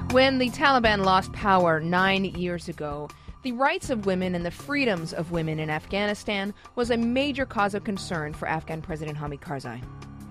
When the Taliban lost power 9 years ago, the rights of women and the freedoms of women in Afghanistan was a major cause of concern for Afghan President Hamid Karzai.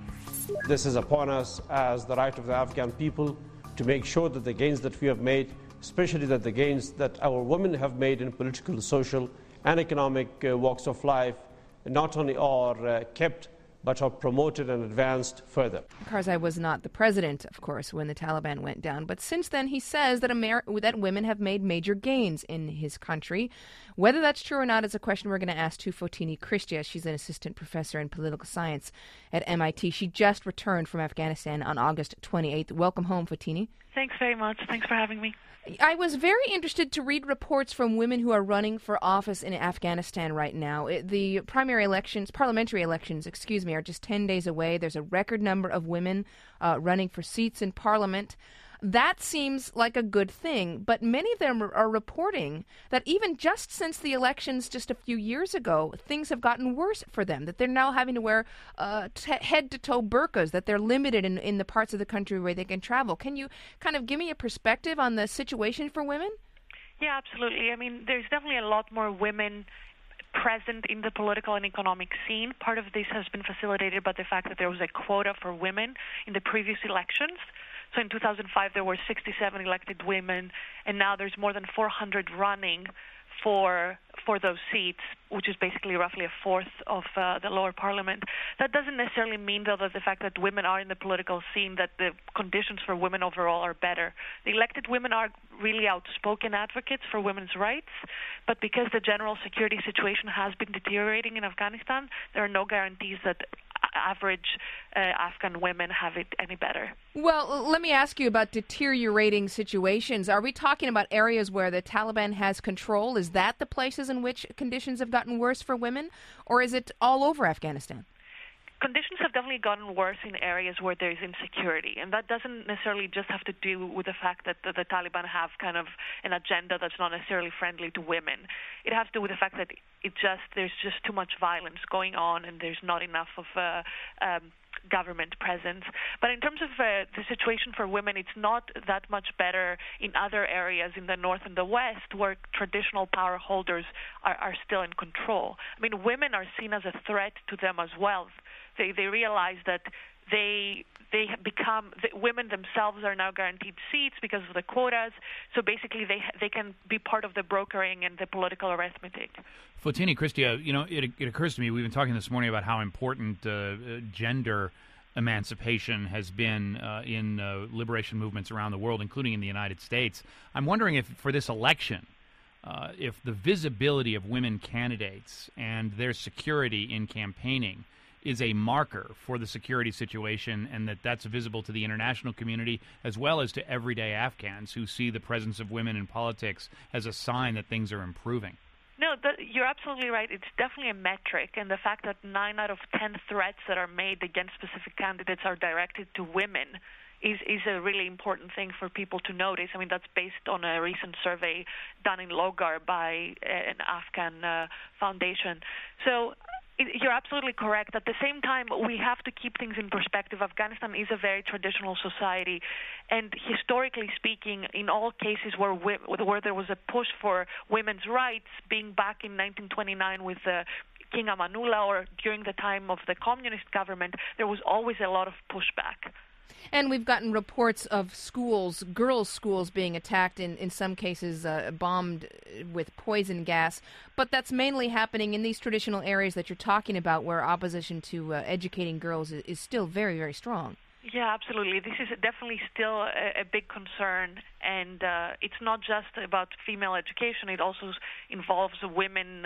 This is upon us as the right of the Afghan people to make sure that the gains that we have made, especially that the gains that our women have made in political, social, and economic walks of life, not only are kept, but are promoted and advanced further. Karzai was not the president, of course, when the Taliban went down, but since then he says that that women have made major gains in his country. Whether that's true or not is a question we're going to ask to Foteini Christia. She's an assistant professor in political science at MIT. She just returned from Afghanistan on August 28th. Welcome home, Foteini. Thanks very much. Thanks for having me. I was very interested to read reports from women who are running for office in Afghanistan right now. The parliamentary elections, are just 10 days away. There's a record number of women running for seats in parliament. That seems like a good thing, but many of them are reporting that even just since the elections just a few years ago, things have gotten worse for them, that they're now having to wear head-to-toe burqas, that they're limited in the parts of the country where they can travel. Can you kind of give me a perspective on the situation for women? Yeah, absolutely. I mean, there's definitely a lot more women present in the political and economic scene. Part of this has been facilitated by the fact that there was a quota for women in the previous elections. So in 2005, there were 67 elected women, and now there's more than 400 running for those seats, which is basically roughly a fourth of the lower parliament. That doesn't necessarily mean, though, that the fact that women are in the political scene, that the conditions for women overall are better. The elected women are really outspoken advocates for women's rights, but because the general security situation has been deteriorating in Afghanistan, there are no guarantees that average Afghan women have it any better. Well, let me ask you about deteriorating situations. Are we talking about areas where the Taliban has control? Is that the places in which conditions have gotten worse for women, or is it all over Afghanistan? Conditions have definitely gotten worse in areas where there's insecurity, and that doesn't necessarily just have to do with the fact that the Taliban have kind of an agenda that's not necessarily friendly to women. It has to do with the fact that there's just too much violence going on, and there's not enough of government presence. But in terms of the situation for women, it's not that much better in other areas in the north and the west where traditional power holders are still in control. I mean, women are seen as a threat to them as well. They realize that women themselves are now guaranteed seats because of the quotas. So basically, they can be part of the brokering and the political arithmetic. Foteini Christia, it occurs to me, we've been talking this morning about how important gender emancipation has been in liberation movements around the world, including in the United States. I'm wondering if for this election, if the visibility of women candidates and their security in campaigning is a marker for the security situation, and that's visible to the international community as well as to everyday Afghans who see the presence of women in politics as a sign that things are improving. No, you're absolutely right. It's definitely a metric, and the fact that 9 out of 10 threats that are made against specific candidates are directed to women is a really important thing for people to notice. I mean, that's based on a recent survey done in Logar by an Afghan foundation. So you're absolutely correct. At the same time, we have to keep things in perspective. Afghanistan is a very traditional society, and historically speaking, in all cases where there was a push for women's rights, being back in 1929 with King Amanullah or during the time of the communist government, there was always a lot of pushback. And we've gotten reports of schools, girls' schools, being attacked, in some cases bombed with poison gas. But that's mainly happening in these traditional areas that you're talking about where opposition to educating girls is still very, very strong. Yeah, absolutely. This is definitely still a big concern, and it's not just about female education. It also involves women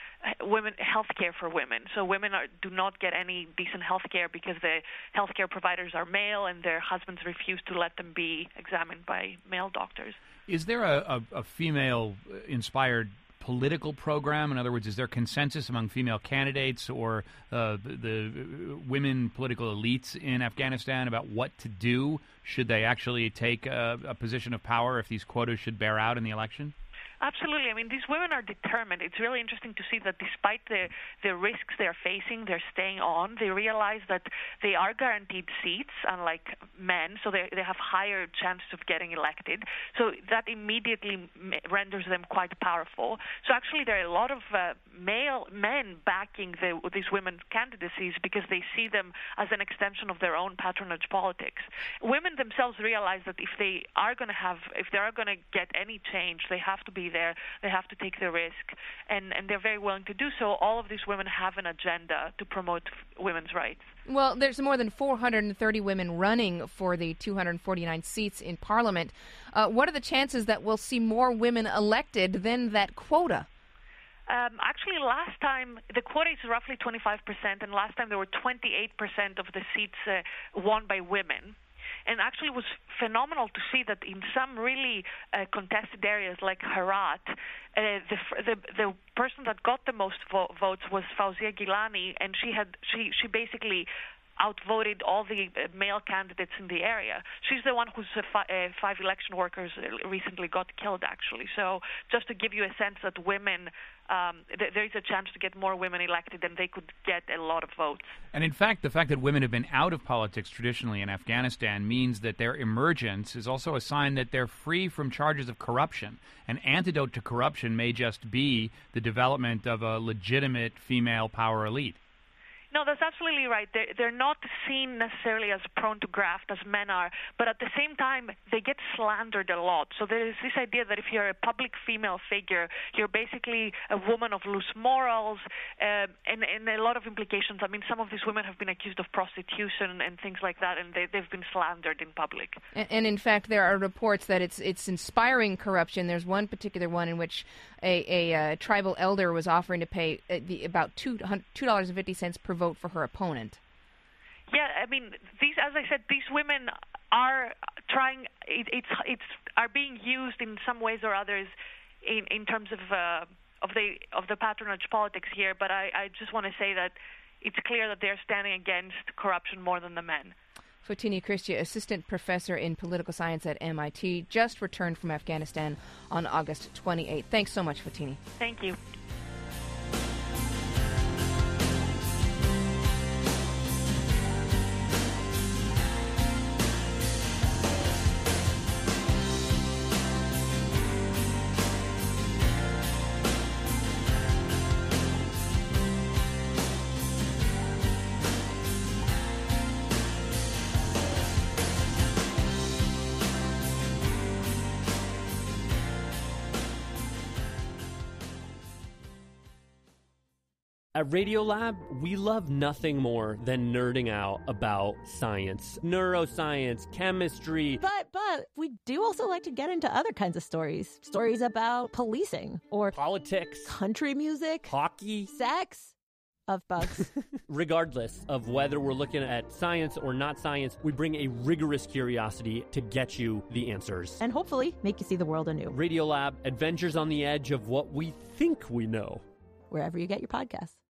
health care for women. So women do not get any decent health care because the health care providers are male, and their husbands refuse to let them be examined by male doctors. Is there a female-inspired political program? In other words, is there consensus among female candidates or the women political elites in Afghanistan about what to do should they actually take a position of power if these quotas should bear out in the election? Absolutely. I mean, these women are determined. It's really interesting to see that despite the risks they're facing, they're staying on. They realize that they are guaranteed seats, unlike men, so they have higher chances of getting elected. So that immediately renders them quite powerful. So actually, there are a lot of male men backing these women's candidacies because they see them as an extension of their own patronage politics. Women themselves realize that if they are going to get any change, they have to be there. They have to take the risk, and they're very willing to do so. All of these women have an agenda to promote women's rights. Well, there's more than 430 women running for the 249 seats in Parliament. What are the chances that we'll see more women elected than that quota? Actually, last time, the quota is roughly 25%, and last time there were 28% of the seats won by women. And actually, it was phenomenal to see that in some really contested areas like Herat, the person that got the most votes was Fawzia Gilani, and she basically outvoted all the male candidates in the area. She's the one whose 5 election workers recently got killed, actually. So just to give you a sense that women, there is a chance to get more women elected, and they could get a lot of votes. And in fact, the fact that women have been out of politics traditionally in Afghanistan means that their emergence is also a sign that they're free from charges of corruption. An antidote to corruption may just be the development of a legitimate female power elite. No, that's absolutely right. They're not seen necessarily as prone to graft as men are, but at the same time, they get slandered a lot. So there is this idea that if you're a public female figure, you're basically a woman of loose morals, and a lot of implications. I mean, some of these women have been accused of prostitution and things like that, and they've been slandered in public. And in fact, there are reports that it's inspiring corruption. There's one particular one in which a tribal elder was offering to pay about $2.50 per vote for her opponent. Yeah, I mean, as I said, these women are trying. Are being used in some ways or others in terms of the patronage politics here. But I just want to say that it's clear that they're standing against corruption more than the men. Fotini Christia, assistant professor in political science at MIT, just returned from Afghanistan on August 28th. Thanks so much, Fotini. Thank you. At Radiolab, we love nothing more than nerding out about science, neuroscience, chemistry. But we do also like to get into other kinds of stories. Stories about policing or politics, country music, hockey, sex, of bugs. Regardless of whether we're looking at science or not science, we bring a rigorous curiosity to get you the answers. And hopefully make you see the world anew. Radiolab, adventures on the edge of what we think we know. Wherever you get your podcasts.